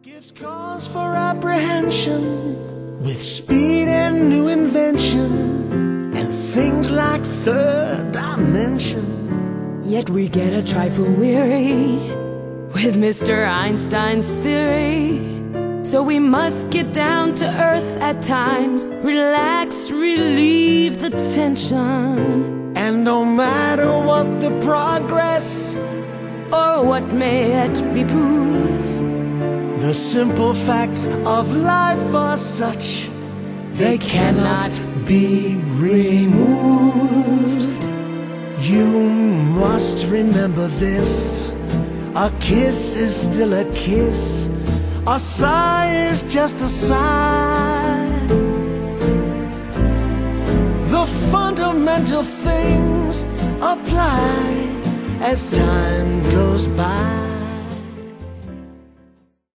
Gives cause for apprehension with speed and new invention and things like third dimension. Yet we get a trifle weary with Mr. Einstein's theory. So we must get down to earth at times, relax, relieve the tension. And no matter what the progress or what may yet be proved, the simple facts of life are such they cannot be removed. You must remember this: a kiss is still a kiss, a sigh is just a sigh. The fundamental things apply as time goes by.